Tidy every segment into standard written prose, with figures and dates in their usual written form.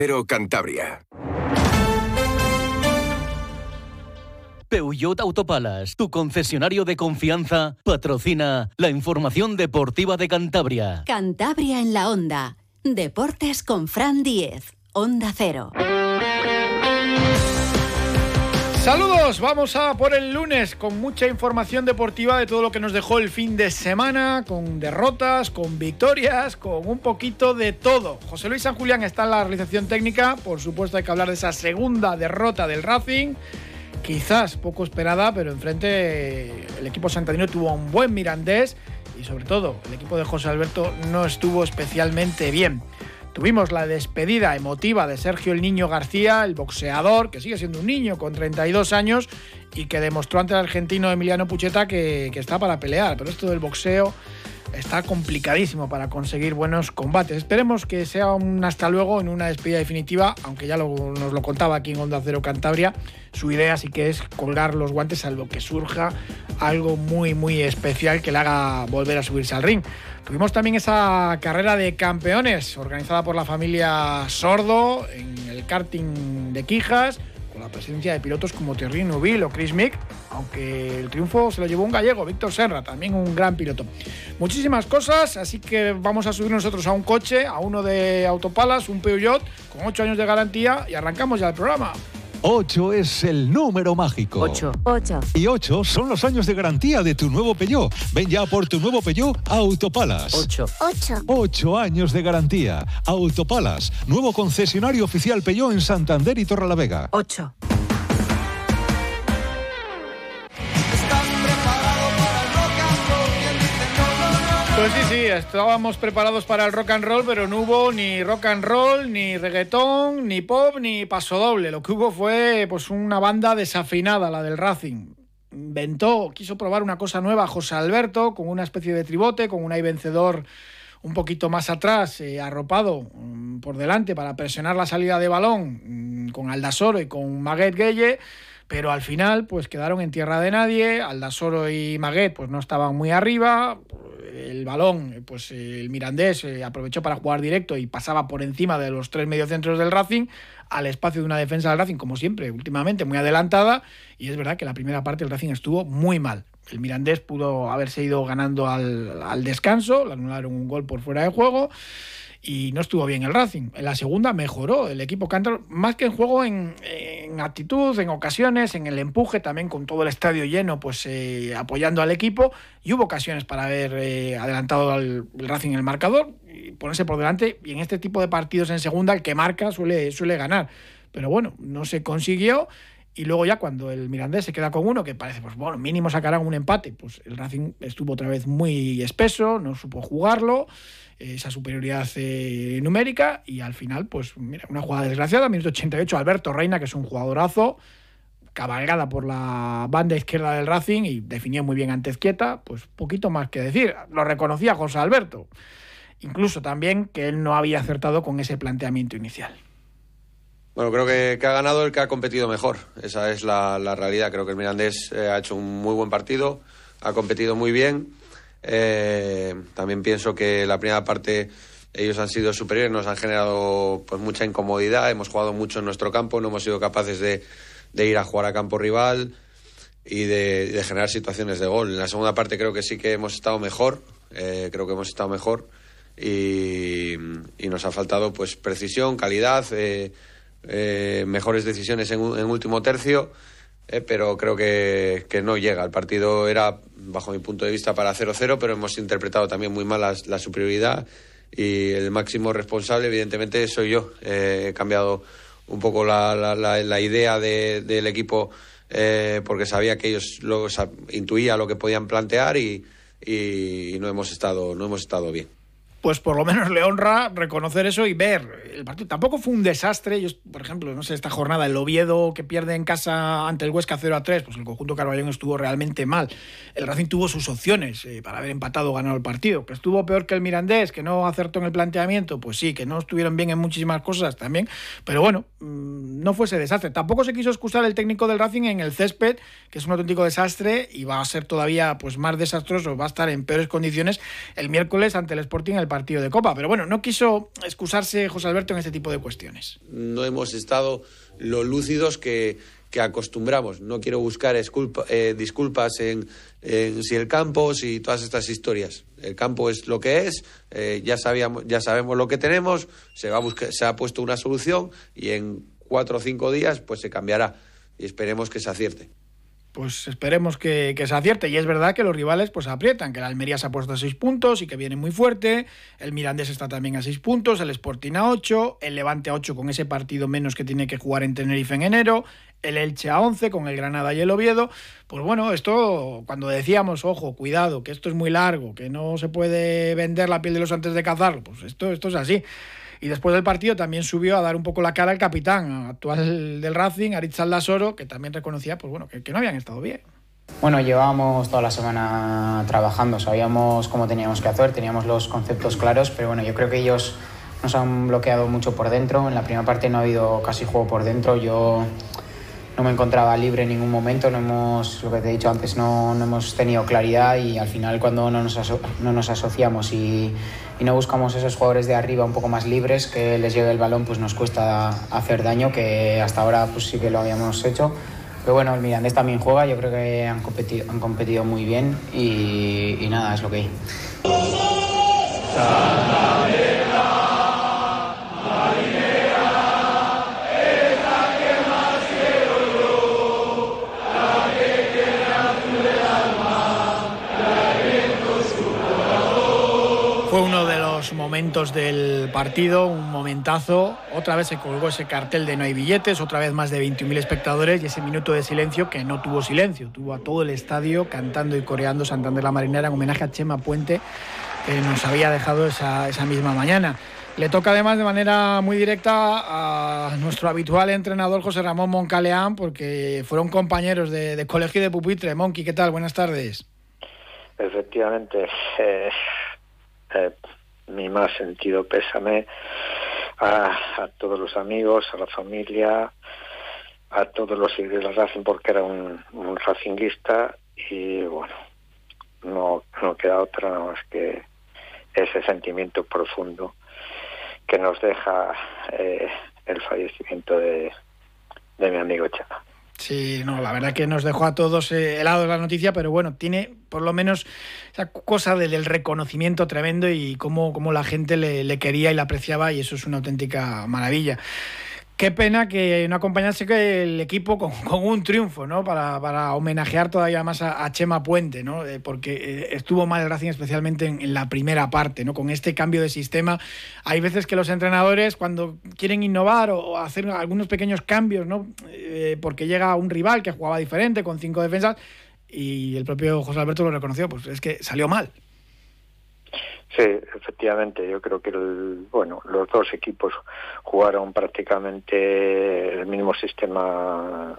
Cantabria. Peugeot Autopalas, tu concesionario de confianza, patrocina la información deportiva de Cantabria. Cantabria en la Onda. Deportes con Fran Díez. Onda Cero. Saludos, vamos a por el lunes con mucha información deportiva de todo lo que nos dejó el fin de semana, con derrotas, con victorias, con un poquito de todo. José Luis San Julián está en la realización técnica, por supuesto hay que hablar de esa segunda derrota del Racing, quizás poco esperada, pero enfrente el equipo santandino tuvo un buen Mirandés y sobre todo el equipo de José Alberto no estuvo especialmente bien. Tuvimos la despedida emotiva de Sergio el Niño García, el boxeador, que sigue siendo un niño con 32 años y que demostró ante el argentino Emiliano Pucheta que está para pelear. Pero esto del boxeo está complicadísimo para conseguir buenos combates. Esperemos que sea un hasta luego en una despedida definitiva, aunque ya nos lo contaba aquí en Onda Cero Cantabria. Su idea sí que es colgar los guantes salvo que surja algo muy, muy especial que le haga volver a subirse al ring. Tuvimos también esa carrera de campeones organizada por la familia Sordo en el karting de Quijas, con la presencia de pilotos como Thierry Neuville o Chris Mick, aunque el triunfo se lo llevó un gallego, Víctor Serra, también un gran piloto. Muchísimas cosas, así que vamos a subir nosotros a un coche, a uno de Autopalas, un Peugeot, con 8 años de garantía y arrancamos ya el programa. 8 es el número mágico. 8. Y 8 son los años de garantía de tu nuevo Peugeot. Ven ya por tu nuevo Peugeot a Autopalas. 8 años de garantía. Autopalas, nuevo concesionario oficial Peugeot en Santander y Torrelavega. 8. Pues sí, estábamos preparados para el rock and roll, pero no hubo ni rock and roll, ni reggaetón, ni pop, ni pasodoble. Lo que hubo fue pues una banda desafinada, la del Racing. Quiso probar una cosa nueva José Alberto, con una especie de tribote, con un ahí vencedor un poquito más atrás, arropado por delante para presionar la salida de balón, con Aldasoro y con Maguet Gueye. Pero al final pues quedaron en tierra de nadie. Aldasoro y Maguet pues no estaban muy arriba. El balón, pues el Mirandés aprovechó para jugar directo y pasaba por encima de los 3 mediocentros del Racing al espacio de una defensa del Racing, como siempre, últimamente muy adelantada, y es verdad que la primera parte del Racing estuvo muy mal. El Mirandés pudo haberse ido ganando al descanso, le anularon un gol por fuera de juego y no estuvo bien el Racing. En la segunda mejoró el equipo cántabro, más que en juego, en actitud, en ocasiones, en el empuje, también con todo el estadio lleno, pues apoyando al equipo, y hubo ocasiones para haber adelantado al Racing el marcador y ponerse por delante, y en este tipo de partidos en segunda el que marca suele ganar. Pero bueno, no se consiguió. Y luego ya cuando el Mirandés se queda con uno, que parece, pues bueno, mínimo sacarán un empate, pues el Racing estuvo otra vez muy espeso, no supo jugarlo, esa superioridad numérica, y al final, pues mira, una jugada desgraciada, minuto 88, Alberto Reina, que es un jugadorazo, cabalgada por la banda izquierda del Racing y definió muy bien ante Ezquieta, pues poquito más que decir, lo reconocía José Alberto, incluso también que él no había acertado con ese planteamiento inicial. Bueno, creo que ha ganado el que ha competido mejor. Esa es la realidad. Creo que el Mirandés ha hecho un muy buen partido, ha competido muy bien. También pienso que la primera parte ellos han sido superiores, nos han generado pues mucha incomodidad. Hemos jugado mucho en nuestro campo, no hemos sido capaces de ir a jugar a campo rival y de generar situaciones de gol. En la segunda parte creo que sí que hemos estado mejor. Y nos ha faltado pues precisión, calidad, mejores decisiones en último tercio, pero creo que no llega. El partido era, bajo mi punto de vista, para 0-0, pero hemos interpretado también muy mal la superioridad, y el máximo responsable evidentemente soy yo. He cambiado un poco la idea del equipo, porque sabía que ellos intuía lo que podían plantear y no hemos estado bien. Pues por lo menos le honra reconocer eso y ver el partido. Tampoco fue un desastre. Yo, por ejemplo, no sé, esta jornada, el Oviedo que pierde en casa ante el Huesca 0-3, pues el conjunto carballón estuvo realmente mal. El Racing tuvo sus opciones para haber empatado o ganado el partido. Que estuvo peor que el Mirandés, que no acertó en el planteamiento, pues sí, que no estuvieron bien en muchísimas cosas también. Pero bueno, no fuese desastre. Tampoco se quiso excusar el técnico del Racing en el césped, que es un auténtico desastre y va a ser todavía pues más desastroso, va a estar en peores condiciones el miércoles ante el Sporting en el partido de Copa. Pero bueno, no quiso excusarse José Alberto en este tipo de cuestiones. No hemos estado lo lúcidos que acostumbramos. No quiero buscar disculpas en si el campo, si todas estas historias. El campo es lo que es, ya sabemos lo que tenemos, se ha puesto una solución y en 4 o 5 días pues se cambiará y esperemos que se acierte. Pues esperemos que se acierte. Y es verdad que los rivales pues aprietan, que el Almería se ha puesto a 6 puntos y que viene muy fuerte, el Mirandés está también a 6 puntos, el Sporting a 8, el Levante a 8 con ese partido menos que tiene que jugar en Tenerife en enero, el Elche a 11 con el Granada y el Oviedo. Pues bueno, esto cuando decíamos, ojo, cuidado, que esto es muy largo, que no se puede vender la piel de los antes de cazarlo, pues esto es así. Y después del partido también subió a dar un poco la cara el capitán actual del Racing, Aritz Aldasoro, que también reconocía pues bueno, que no habían estado bien. Bueno, llevábamos toda la semana trabajando, sabíamos cómo teníamos que hacer, teníamos los conceptos claros, pero bueno, yo creo que ellos nos han bloqueado mucho por dentro. En la primera parte no ha habido casi juego por dentro, yo no me encontraba libre en ningún momento, lo que te he dicho antes, no hemos tenido claridad y al final cuando no nos asociamos y no buscamos esos jugadores de arriba un poco más libres que les llegue el balón, pues nos cuesta hacer daño, que hasta ahora pues sí que lo habíamos hecho. Pero bueno, el Mirandés también juega, yo creo que han competido muy bien y nada, es lo que hay. Fue uno de los momentos del partido, un momentazo. Otra vez se colgó ese cartel de no hay billetes, otra vez más de 21.000 espectadores y ese minuto de silencio que no tuvo silencio. Tuvo a todo el estadio cantando y coreando Santander La Marinera en homenaje a Chema Puente, que nos había dejado esa misma mañana. Le toca además de manera muy directa a nuestro habitual entrenador José Ramón Moncaleán, porque fueron compañeros de colegio de pupitre. Monqui, ¿qué tal? Buenas tardes. Efectivamente, mi más sentido pésame a todos los amigos, a la familia, a todos los seguidores del Racing, porque era un racinguista y bueno, no queda otra más que ese sentimiento profundo que nos deja el fallecimiento de mi amigo Chema. Sí, no, la verdad que nos dejó a todos helados la noticia, pero bueno, tiene por lo menos esa cosa del reconocimiento tremendo y cómo la gente le quería y le apreciaba, y eso es una auténtica maravilla. Qué pena que no acompañase el equipo con un triunfo, ¿no? Para homenajear todavía más a Chema Puente, ¿no? Porque estuvo mal el Racing, especialmente en la primera parte, ¿no? Con este cambio de sistema. Hay veces que los entrenadores, cuando quieren innovar o hacer algunos pequeños cambios, ¿no? Porque llega un rival que jugaba diferente, con 5 defensas, y el propio José Alberto lo reconoció, pues es que salió mal. Sí, efectivamente, yo creo que los dos equipos jugaron prácticamente el mismo sistema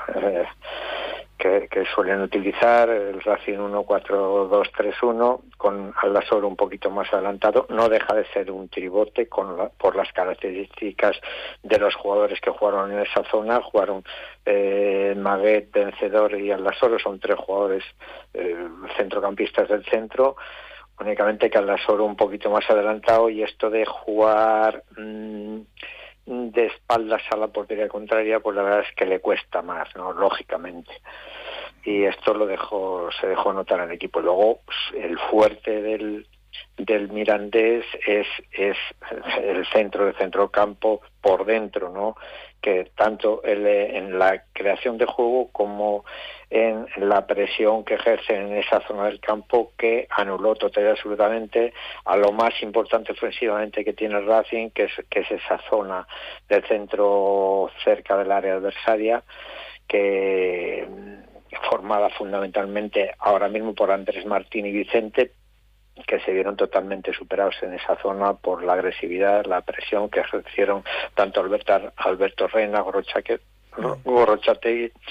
que suelen utilizar, el Racing 1-4-2-3-1, con Aldasoro un poquito más adelantado. No deja de ser un tribote por las características de los jugadores que jugaron en esa zona. Jugaron Maguet, Vencedor y Aldasoro, son 3 jugadores centrocampistas del centro. Únicamente que Aldasoro un poquito más adelantado, y esto de jugar de espaldas a la portería contraria, pues la verdad es que le cuesta más, ¿no? Lógicamente. Y esto se dejó notar en el equipo. Luego, el fuerte del Mirandés es el centrocampo por dentro, ¿no? Que tanto en la creación de juego como en la presión que ejercen en esa zona del campo, que anuló total y absolutamente a lo más importante ofensivamente que tiene el Racing, que es esa zona del centro cerca del área adversaria, que formada fundamentalmente ahora mismo por Andrés Martín y Vicente, que se vieron totalmente superados en esa zona por la agresividad, la presión que ejercieron tanto Alberto Reina, Gorrochategui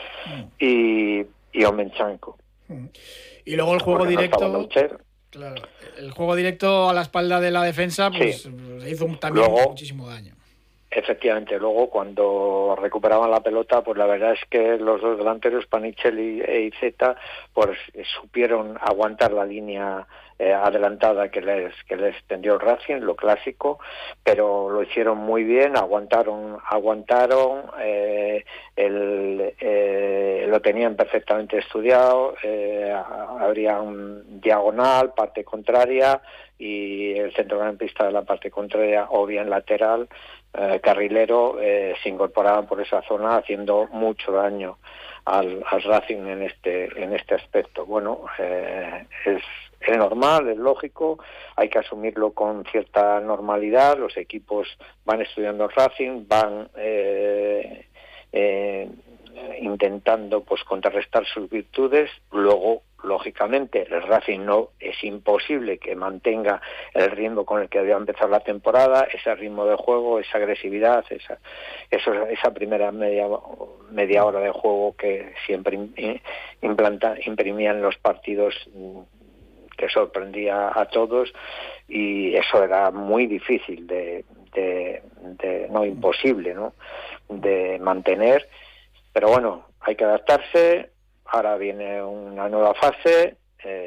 y Omenchanko. Y luego el juego directo, claro, el juego directo a la espalda de la defensa, pues sí, se hizo también luego, muchísimo daño. Efectivamente, luego cuando recuperaban la pelota, pues la verdad es que los dos delanteros, Panicelli e Iceta, pues supieron aguantar la línea adelantada que les tendió el Racing, lo clásico, pero lo hicieron muy bien, aguantaron, lo tenían perfectamente estudiado, habría un diagonal, parte contraria, y el centrocampista de la parte contraria o bien lateral, carrilero, se incorporaban por esa zona haciendo mucho daño al Racing en este aspecto. Bueno, es normal, es lógico, hay que asumirlo con cierta normalidad. Los equipos van estudiando el Racing, van intentando pues contrarrestar sus virtudes. Luego, lógicamente, el Racing no es imposible que mantenga el ritmo con el que había empezado la temporada, ese ritmo de juego, esa agresividad, esa primera media hora de juego que siempre imprimían los partidos, que sorprendía a todos, y eso era muy difícil no imposible, ¿no?, de mantener. Pero bueno, hay que adaptarse. Ahora viene una nueva fase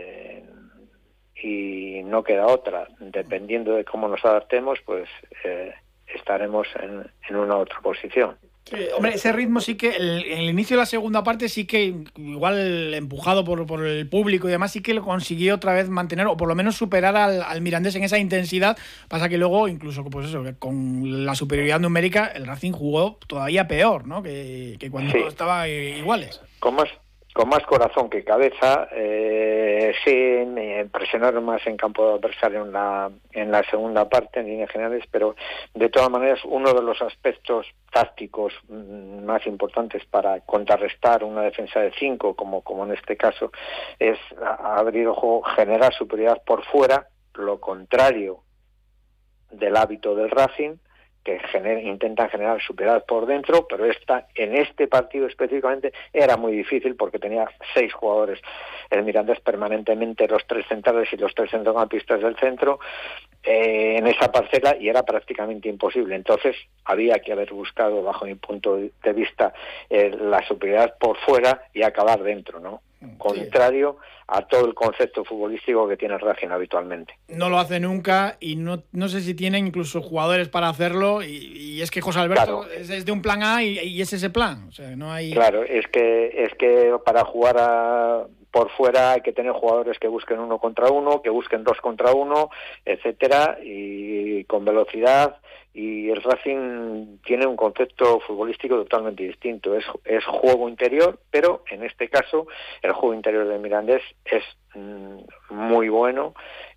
y no queda otra. Dependiendo de cómo nos adaptemos, pues estaremos en una otra posición. Sí, hombre, ese ritmo sí que, en el inicio de la segunda parte sí que, igual empujado por el público y demás, sí que lo consiguió otra vez mantener, o por lo menos superar al Mirandés en esa intensidad. Pasa que luego, incluso pues eso, que con la superioridad numérica, el Racing jugó todavía peor, ¿no?, que cuando sí, estaba iguales. Con más corazón que cabeza, sí, me impresionaron más en campo adversario en la segunda parte, en líneas generales, pero de todas maneras uno de los aspectos tácticos más importantes para contrarrestar una defensa de 5, como en este caso, es abrir el juego, generar superioridad por fuera, lo contrario del hábito del Racing, que intentan generar superioridad por dentro, pero en este partido específicamente era muy difícil porque tenía 6 jugadores el Mirandés permanentemente, los 3 centrales y los 3 centrocampistas del centro, en esa parcela, y era prácticamente imposible. Entonces había que haber buscado, bajo mi punto de vista, la superioridad por fuera y acabar dentro, ¿no? Contrario a todo el concepto futbolístico que tiene el Racing habitualmente. No lo hace nunca, y no sé si tienen incluso jugadores para hacerlo, y es que José Alberto, claro, es de un plan A y es ese plan. O sea, no hay... Claro, es que para jugar por fuera hay que tener jugadores que busquen 1 contra 1, que busquen 2 contra 1, etcétera, y con velocidad. Y el Racing tiene un concepto futbolístico totalmente distinto. Es juego interior, pero en este caso el juego interior de Mirandés es muy bueno,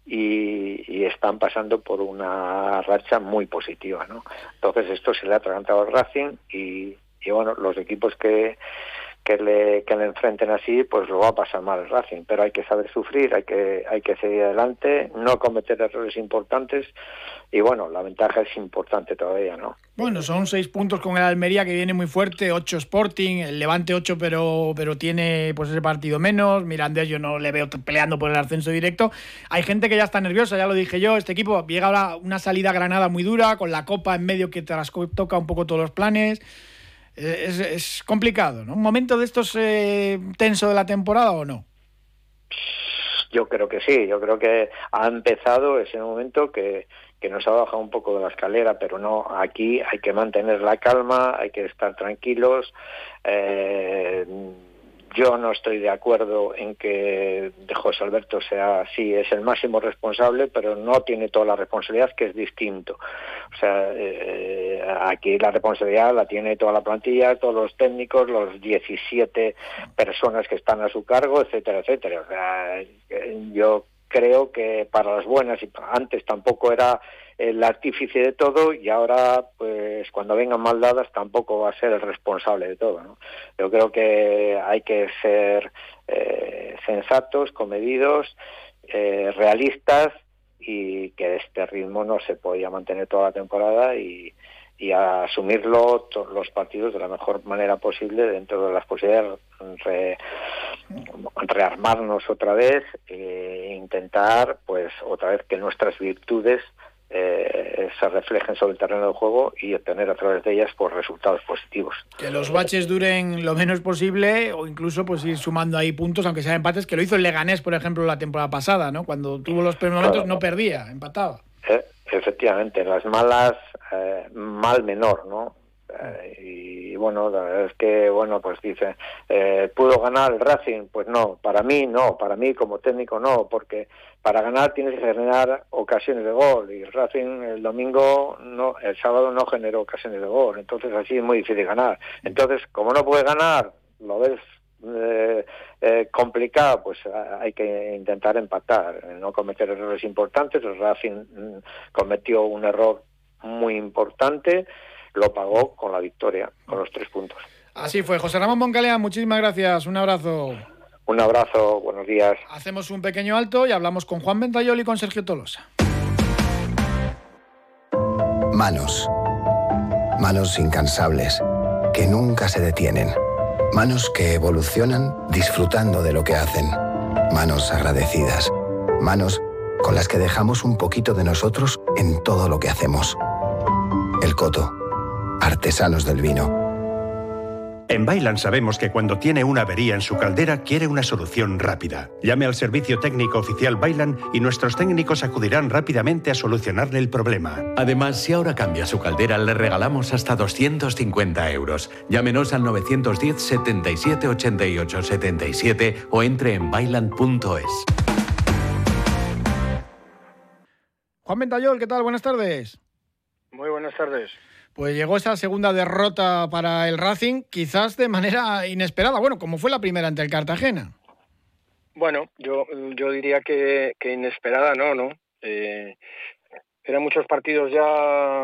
y están pasando por una racha muy positiva, ¿no? Entonces esto se le ha atragantado al Racing, y bueno, los equipos que le enfrenten así, pues lo va a pasar mal el Racing, pero hay que saber sufrir, hay que seguir adelante, no cometer errores importantes, y bueno, la ventaja es importante todavía, ¿no? Bueno, son 6 puntos con el Almería, que viene muy fuerte, 8 Sporting, el Levante 8, pero tiene pues ese partido menos. Mirandés yo no le veo peleando por el ascenso directo. Hay gente que ya está nerviosa, ya lo dije yo. Este equipo llega ahora una salida a Granada muy dura, con la Copa en medio que toca un poco todos los planes. Es complicado, ¿no? ¿Un momento de estos tenso de la temporada o no? Yo creo que sí, yo creo que ha empezado ese momento que nos ha bajado un poco de la escalera, pero no, aquí hay que mantener la calma, hay que estar tranquilos. Yo no estoy de acuerdo en que José Alberto sea así, es el máximo responsable, pero no tiene toda la responsabilidad, que es distinto. O sea, aquí la responsabilidad la tiene toda la plantilla, todos los técnicos, los 17 personas que están a su cargo, etcétera, etcétera. O sea, yo creo que para las buenas, y antes tampoco era el artífice de todo, y ahora pues cuando vengan mal dadas tampoco va a ser el responsable de todo, ¿no? Yo creo que hay que ser sensatos, comedidos, realistas, y que este ritmo no se podía mantener toda la temporada, y a asumirlo todos los partidos de la mejor manera posible, dentro de las posibilidades, rearmarnos otra vez, e intentar pues otra vez que nuestras virtudes se reflejen sobre el terreno de juego y obtener a través de ellas pues resultados positivos. Que los baches duren lo menos posible o incluso pues ir sumando ahí puntos, aunque sean empates, que lo hizo el Leganés, por ejemplo, la temporada pasada, ¿no? Cuando tuvo los primeros momentos no perdía, empataba. Efectivamente, las malas, mal menor, ¿no? Y bueno, la verdad es que, bueno, pues dice, ¿pudo ganar el Racing? Pues no, para mí como técnico no, porque para ganar tienes que generar ocasiones de gol, y el Racing el sábado no generó ocasiones de gol, entonces así es muy difícil ganar. Entonces, como no puedes ganar, lo ves complicado, pues hay que intentar empatar, no cometer errores importantes. El Racing cometió un error muy importante, lo pagó con la victoria, con los 3 puntos. Así fue. José Ramón Moncalea, muchísimas gracias, un abrazo. Un abrazo, buenos días. Hacemos un pequeño alto y hablamos con Juan Ventayol y con Sergio Tolosa. Manos incansables, que nunca se detienen. Manos que evolucionan disfrutando de lo que hacen. Manos agradecidas. Manos con las que dejamos un poquito de nosotros en todo lo que hacemos. El Coto, artesanos del vino. En Vaillant sabemos que cuando tiene una avería en su caldera quiere una solución rápida. Llame al servicio técnico oficial Vaillant y nuestros técnicos acudirán rápidamente a solucionarle el problema. Además, si ahora cambia su caldera, le regalamos hasta 250 euros. Llámenos al 910 77 88 77 o entre en vaillant.es. Juan Ventayol, ¿qué tal? Buenas tardes. Muy buenas tardes. Pues llegó esa segunda derrota para el Racing, quizás de manera inesperada, bueno, como fue la primera ante el Cartagena. Bueno, yo diría que inesperada no. Eran muchos partidos ya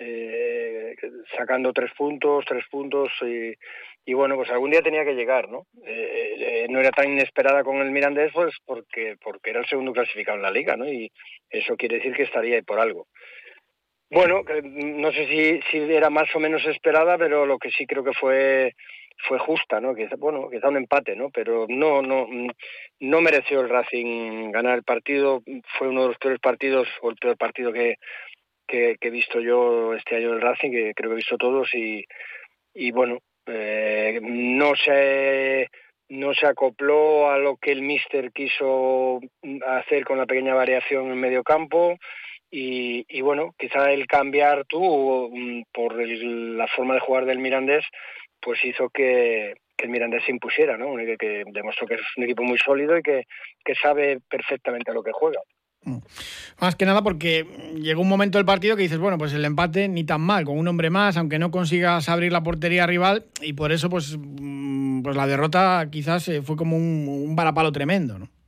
sacando 3 puntos y bueno, pues algún día tenía que llegar, ¿no? No era tan inesperada con el Mirandés, pues porque era el segundo clasificado en la Liga, ¿no? Y eso quiere decir que estaría ahí por algo. Bueno, no sé si era más o menos esperada, pero lo que sí creo que fue justa, ¿no? Quizá un empate, ¿no? Pero no mereció el Racing ganar el partido. Fue uno de los peores partidos, o el peor partido que he visto yo este año del Racing, que creo que he visto todos, y bueno, no se acopló a lo que el míster quiso hacer con la pequeña variación en medio campo. Y bueno, quizá el cambiar tú por la forma de jugar del Mirandés, pues hizo que el Mirandés se impusiera, ¿no? Que demostró que es un equipo muy sólido y que sabe perfectamente a lo que juega. Más que nada porque llegó un momento del partido que dices, bueno, pues el empate ni tan mal, con un hombre más, aunque no consigas abrir la portería rival, y por eso pues la derrota quizás fue como un varapalo tremendo, ¿no?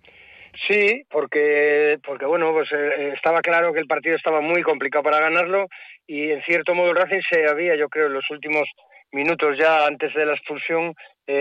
Sí, porque bueno, pues estaba claro que el partido estaba muy complicado para ganarlo, y en cierto modo el Racing se había, yo creo, en los últimos minutos ya antes de la expulsión,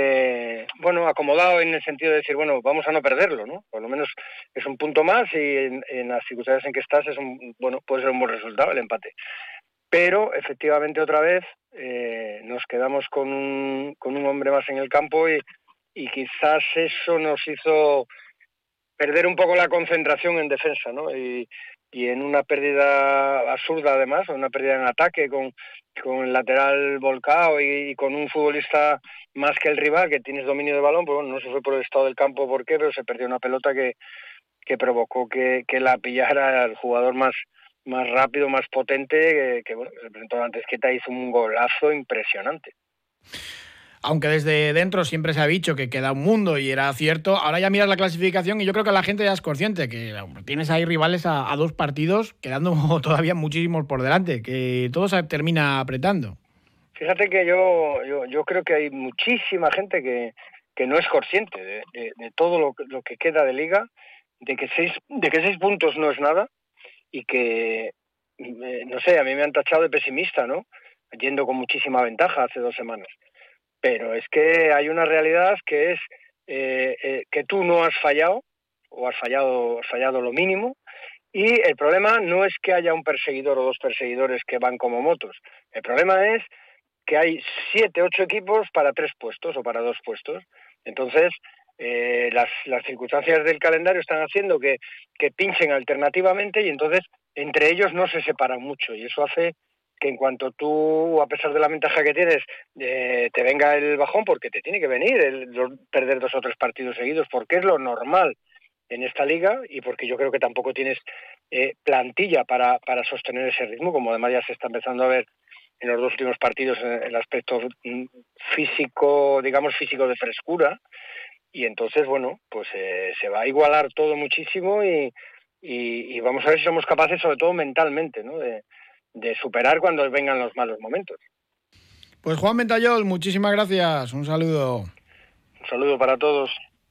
acomodado en el sentido de decir, bueno, vamos a no perderlo, ¿no? Por lo menos es un punto más y en las circunstancias en que estás puede ser un buen resultado el empate. Pero efectivamente otra vez nos quedamos con un hombre más en el campo y quizás eso nos hizo perder un poco la concentración en defensa, ¿no? Y en una pérdida absurda, además, una pérdida en ataque con el lateral volcado y con un futbolista más que el rival, que tienes dominio de balón, pues bueno, no se fue por el estado del campo por qué, pero se perdió una pelota que provocó que la pillara el jugador más rápido, más potente, que bueno, el representante de Antezqueta hizo un golazo impresionante. Aunque desde dentro siempre se ha dicho que queda un mundo y era cierto, ahora ya miras la clasificación y yo creo que la gente ya es consciente que tienes ahí rivales a 2 partidos, quedando todavía muchísimos por delante, que todo se termina apretando. Fíjate que yo creo que hay muchísima gente que no es consciente de todo lo que queda de liga, de que 6 puntos no es nada y que, no sé, a mí me han tachado de pesimista, ¿no? Yendo con muchísima ventaja hace 2 semanas. Pero es que hay una realidad que es que tú no has fallado, o has fallado lo mínimo, y el problema no es que haya un perseguidor o 2 perseguidores que van como motos. El problema es que hay 7, 8 equipos para 3 puestos o para 2 puestos. Entonces, las circunstancias del calendario están haciendo que pinchen alternativamente, y entonces entre ellos no se separan mucho, y eso hace que en cuanto tú, a pesar de la ventaja que tienes, te venga el bajón, porque te tiene que venir perder 2 o 3 partidos seguidos, porque es lo normal en esta liga, y porque yo creo que tampoco tienes plantilla para sostener ese ritmo, como además ya se está empezando a ver en los 2 últimos partidos en el aspecto físico, digamos físico de frescura, y entonces, bueno, pues se va a igualar todo muchísimo y vamos a ver si somos capaces, sobre todo mentalmente, ¿no?, de superar cuando vengan los malos momentos. Pues Juan Ventallol, muchísimas gracias, un saludo. Un saludo para todos.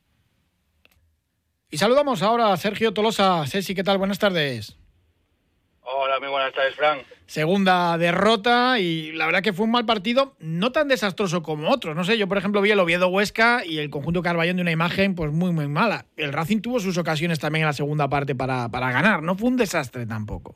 Y saludamos ahora a Sergio Tolosa. Ceci, ¿qué tal? Buenas tardes. Hola, muy buenas tardes, Fran. Segunda derrota y la verdad que fue un mal partido, no tan desastroso como otros. No sé, yo por ejemplo vi el Oviedo-Huesca y el conjunto Carballón de una imagen pues muy muy mala. El Racing tuvo sus ocasiones también en la segunda parte para ganar, no fue un desastre tampoco.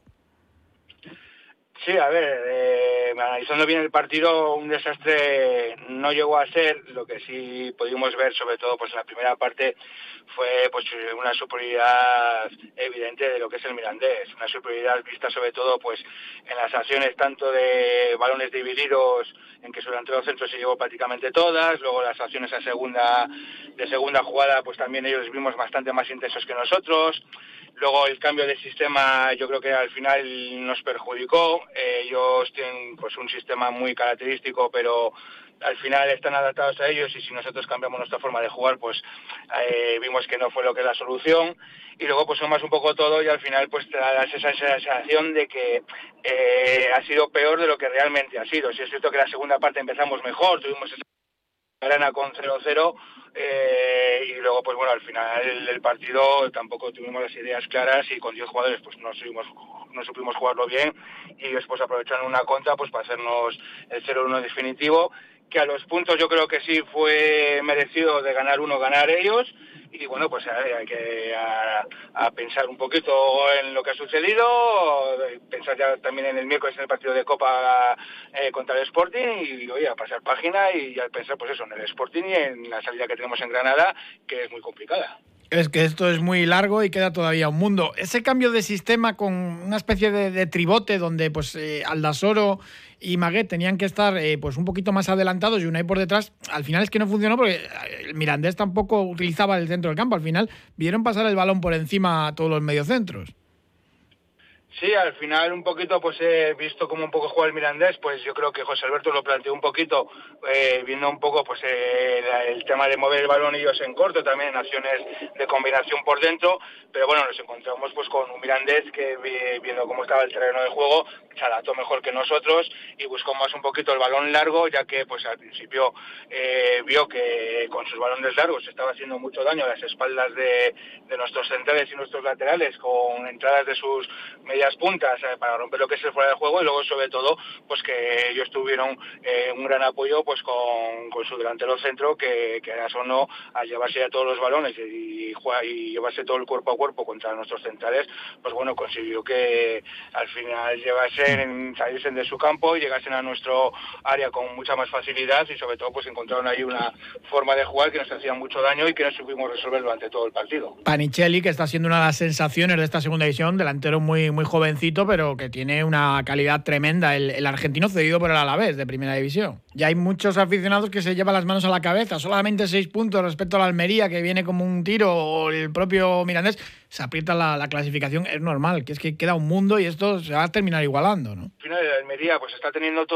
Sí, a ver, analizando bien el partido, un desastre no llegó a ser. Lo que sí pudimos ver, sobre todo pues en la primera parte, fue pues una superioridad evidente de lo que es el Mirandés. Una superioridad vista sobre todo pues en las acciones tanto de balones divididos, en que su delantero centro se llevó prácticamente todas, luego las acciones de segunda jugada, pues también ellos vimos bastante más intensos que nosotros. Luego el cambio de sistema yo creo que al final nos perjudicó. Ellos tienen pues un sistema muy característico, pero al final están adaptados a ellos, y si nosotros cambiamos nuestra forma de jugar, pues vimos que no fue lo que es la solución. Y luego pues sumas un poco todo y al final pues te das esa sensación de que ha sido peor de lo que realmente ha sido. Si es cierto que la segunda parte empezamos mejor, tuvimos esa gana con 0-0, y luego pues bueno, al final del partido tampoco tuvimos las ideas claras y con 10 jugadores pues no supimos jugarlo bien, y después aprovecharon una contra pues para hacernos el 0-1 definitivo, que a los puntos yo creo que sí fue merecido de ganar uno, ganar ellos. Y bueno, pues hay que a pensar un poquito en lo que ha sucedido, pensar ya también en el miércoles en el partido de Copa contra el Sporting, y oye, a pasar página y a pensar pues eso, en el Sporting y en la salida que tenemos en Granada, que es muy complicada. Es que esto es muy largo y queda todavía un mundo. Ese cambio de sistema con una especie de tribote donde pues Aldasoro y Maguet tenían que estar pues un poquito más adelantados y Unai por detrás, al final es que no funcionó porque el Mirandés tampoco utilizaba el centro del campo. Al final vieron pasar el balón por encima a todos los mediocentros. Sí, al final un poquito pues he visto como un poco juega el Mirandés, pues yo creo que José Alberto lo planteó un poquito, viendo un poco pues el tema de mover el balón ellos en corto, también en acciones de combinación por dentro, pero bueno, nos encontramos pues con un Mirandés que viendo cómo estaba el terreno de juego, se adaptó mejor que nosotros y buscó más un poquito el balón largo, ya que pues al principio vio que con sus balones largos se estaba haciendo mucho daño a las espaldas de nuestros centrales y nuestros laterales, con entradas de sus medias puntas para romper lo que es el fuera de juego, y luego sobre todo pues que ellos tuvieron un gran apoyo pues con su delantero centro, que o no, al llevarse ya todos los balones y llevarse todo el cuerpo a cuerpo contra nuestros centrales, pues bueno, consiguió que al final saliesen de su campo y llegasen a nuestro área con mucha más facilidad, y sobre todo pues encontraron ahí una forma de jugar que nos hacía mucho daño y que no supimos resolver durante todo el partido. Panicelli, que está siendo una de las sensaciones de esta segunda división, delantero muy jovencito, pero que tiene una calidad tremenda, el argentino cedido por el Alavés de primera división. Ya hay muchos aficionados que se llevan las manos a la cabeza, solamente 6 puntos respecto a la Almería, que viene como un tiro, o el propio Mirandés. Se aprieta la clasificación, es normal, que es que queda un mundo y esto se va a terminar igualando, ¿no? Al final el Almería pues está teniendo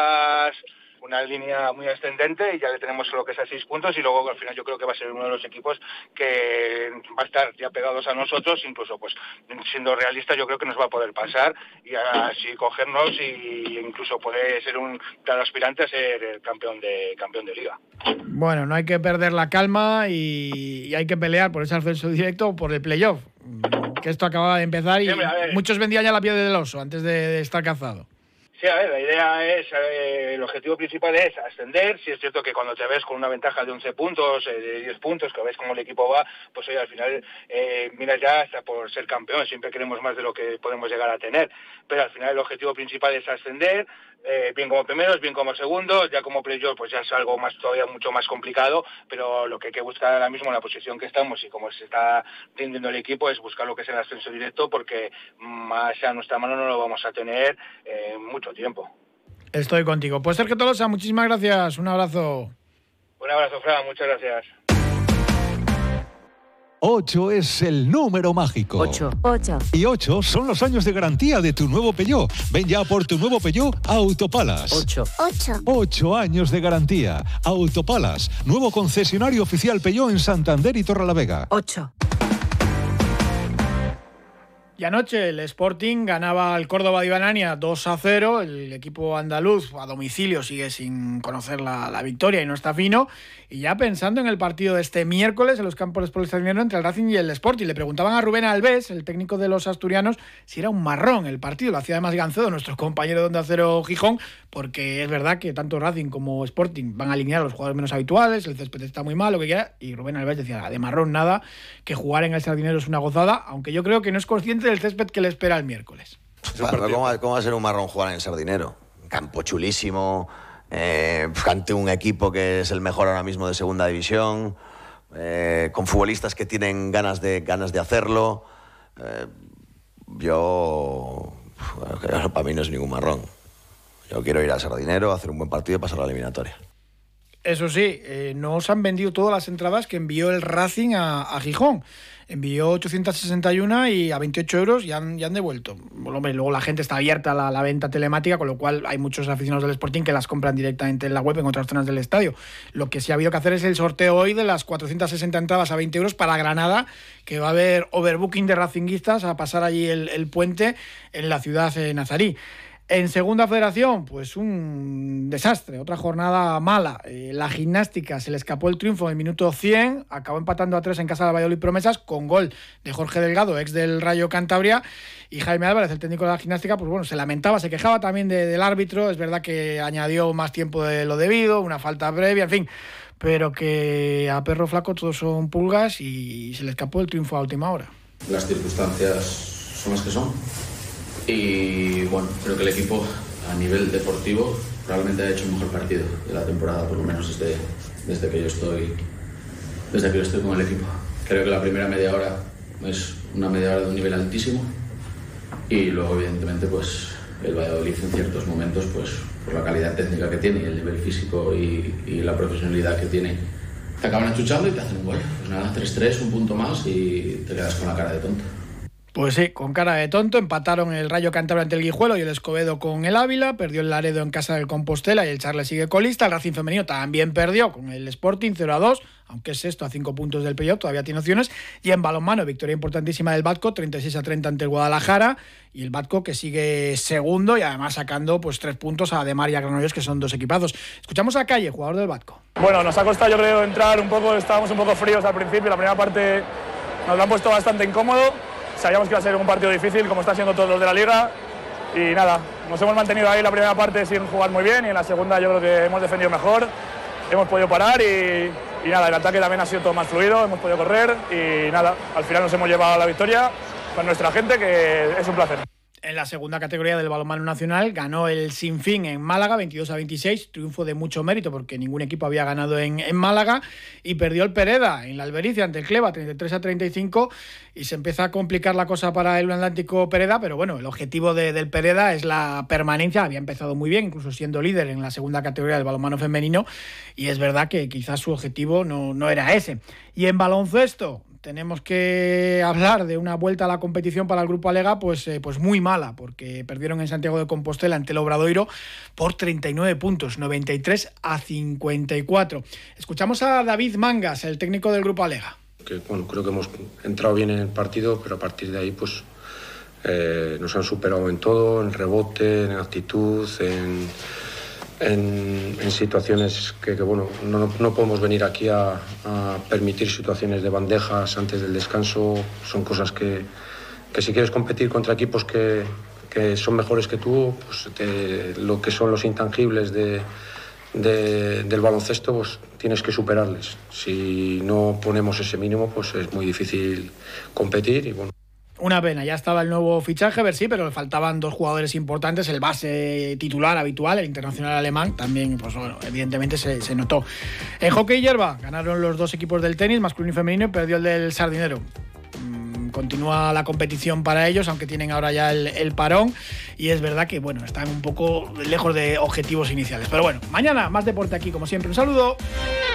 una línea muy ascendente, y ya le tenemos lo que es a 6 puntos, y luego al final yo creo que va a ser uno de los equipos que va a estar ya pegados a nosotros, incluso pues siendo realista yo creo que nos va a poder pasar y así cogernos, y incluso puede ser un claro aspirante a ser el campeón de liga. Bueno, no hay que perder la calma y hay que pelear por ese ascenso directo o por el playoff, que esto acaba de empezar y sí, muchos vendían ya la piel del oso antes de estar cazado. Sí, a ver, la idea es, el objetivo principal es ascender. Si es cierto que cuando te ves con una ventaja de 11 puntos, de 10 puntos, que ves cómo el equipo va, pues oye, al final miras ya hasta por ser campeón. Siempre queremos más de lo que podemos llegar a tener, pero al final el objetivo principal es ascender. bien como primeros, bien como segundos, ya como playoff pues ya es algo más todavía mucho más complicado, pero lo que hay que buscar ahora mismo en la posición que estamos y como se está rindiendo el equipo es buscar lo que es el ascenso directo, porque más a nuestra mano no lo vamos a tener mucho tiempo. Estoy contigo. Pues Sergio Tolosa, muchísimas gracias, un abrazo. Un abrazo, Fran, muchas gracias. 8 es el número mágico. 8. Y 8 son los años de garantía de tu nuevo Peugeot. Ven ya por tu nuevo Peugeot a Autopalas. 8 años de garantía. Autopalas, nuevo concesionario oficial Peugeot en Santander y Torrelavega. 8. Y anoche el Sporting ganaba al Córdoba de Ibanania 2-0. El equipo andaluz a domicilio sigue sin conocer la victoria y no está fino. Y ya pensando en el partido de este miércoles en los campos de Sporting entre el Racing y el Sporting, le preguntaban a Rubén Alves, el técnico de los asturianos, si era un marrón el partido. Lo hacía además Gancedo, nuestro compañero de Onda Cero Gijón, porque es verdad que tanto Racing como Sporting van a alinear a los jugadores menos habituales, el césped está muy mal, lo que quiera, y Rubén Alves decía, de marrón nada, que jugar en el Sardinero es una gozada, aunque yo creo que no es consciente del césped que le espera el miércoles. ¿Cómo va a ser un marrón jugar en el Sardinero? Campo chulísimo, ante un equipo que es el mejor ahora mismo de segunda división, con futbolistas que tienen ganas de hacerlo. Para mí no es ningún marrón. Yo quiero ir al Sardinero, hacer un buen partido y pasar a la eliminatoria. Eso sí, no se han vendido todas las entradas que envió el Racing a Gijón. Envió 861 y a 28 euros ya han devuelto. Bueno, hombre, luego la gente está abierta a la venta telemática, con lo cual hay muchos aficionados del Sporting que las compran directamente en la web en otras zonas del estadio. Lo que sí ha habido que hacer es el sorteo hoy de las 460 entradas a 20 euros para Granada, que va a haber overbooking de racinguistas a pasar allí el puente en la ciudad nazarí. En Segunda Federación, pues un desastre, otra jornada mala. La Gimnástica se le escapó el triunfo en el minuto 100, acabó empatando a 3 en casa del Valladolid Promesas con gol de Jorge Delgado, ex del Rayo Cantabria, y Jaime Álvarez, el técnico de la Gimnástica, pues bueno, se lamentaba, se quejaba también del árbitro, es verdad que añadió más tiempo de lo debido, una falta previa, en fin, pero que a perro flaco todos son pulgas y se le escapó el triunfo a última hora. Las circunstancias son las que son. Y bueno, creo que el equipo a nivel deportivo probablemente ha hecho un mejor partido de la temporada, por lo menos desde que yo estoy con el equipo. Creo que la primera media hora es una media hora de un nivel altísimo y luego evidentemente pues el Valladolid en ciertos momentos pues por la calidad técnica que tiene y el nivel físico y la profesionalidad que tiene te acaban enchuchando y te hacen un gol. Pues nada, 3-3, un punto más y te quedas con la cara de tonto. Pues sí, con cara de tonto, empataron el Rayo Cantabria ante el Guijuelo y el Escobedo con el Ávila, perdió el Laredo en casa del Compostela y el Charles sigue colista, el Racing femenino también perdió con el Sporting 0-2, aunque es sexto a 5 puntos del Peugeot, todavía tiene opciones, y en balonmano, victoria importantísima del Batco, 36-30 ante el Guadalajara, y el Batco que sigue segundo y además sacando pues 3 puntos a Ademar y a Granollers, que son dos equipazos. Escuchamos a Calle, jugador del Batco. Bueno, nos ha costado yo creo entrar un poco, estábamos un poco fríos al principio, la primera parte nos lo han puesto bastante incómodo. Sabíamos que iba a ser un partido difícil, como está siendo todos los de la Liga, y nada, nos hemos mantenido ahí la primera parte sin jugar muy bien, y en la segunda yo creo que hemos defendido mejor, hemos podido parar y nada, el ataque también ha sido todo más fluido, hemos podido correr y nada, al final nos hemos llevado la victoria con nuestra gente, que es un placer. En la segunda categoría del balonmano nacional ganó el Sinfín en Málaga 22-26, triunfo de mucho mérito porque ningún equipo había ganado en Málaga, y perdió el Pereda en la Albericia ante el Cleva 33-35 y se empieza a complicar la cosa para el Atlántico Pereda, pero bueno, el objetivo del Pereda es la permanencia, había empezado muy bien, incluso siendo líder en la segunda categoría del balonmano femenino, y es verdad que quizás su objetivo no era ese. Y en baloncesto tenemos que hablar de una vuelta a la competición para el Grupo Alega pues muy mala, porque perdieron en Santiago de Compostela ante el Obradoiro por 39 puntos, 93-54. Escuchamos a David Mangas, el técnico del Grupo Alega. Bueno, creo que hemos entrado bien en el partido, pero a partir de ahí pues nos han superado en todo, en rebote, en actitud, en situaciones que bueno, no podemos venir aquí a permitir situaciones de bandejas antes del descanso. Son cosas que si quieres competir contra equipos que son mejores que tú, pues lo que son los intangibles del baloncesto, pues tienes que superarles. Si no ponemos ese mínimo, pues es muy difícil competir y bueno. Una pena, ya estaba el nuevo fichaje, a ver, sí, pero le faltaban 2 jugadores importantes, el base titular habitual, el internacional alemán, también, pues bueno, evidentemente se notó. En hockey hierba, ganaron los 2 equipos del tenis, masculino y femenino, y perdió el del Sardinero. Continúa la competición para ellos, aunque tienen ahora ya el parón, y es verdad que bueno, están un poco lejos de objetivos iniciales. Pero bueno, mañana más deporte aquí, como siempre. Un saludo.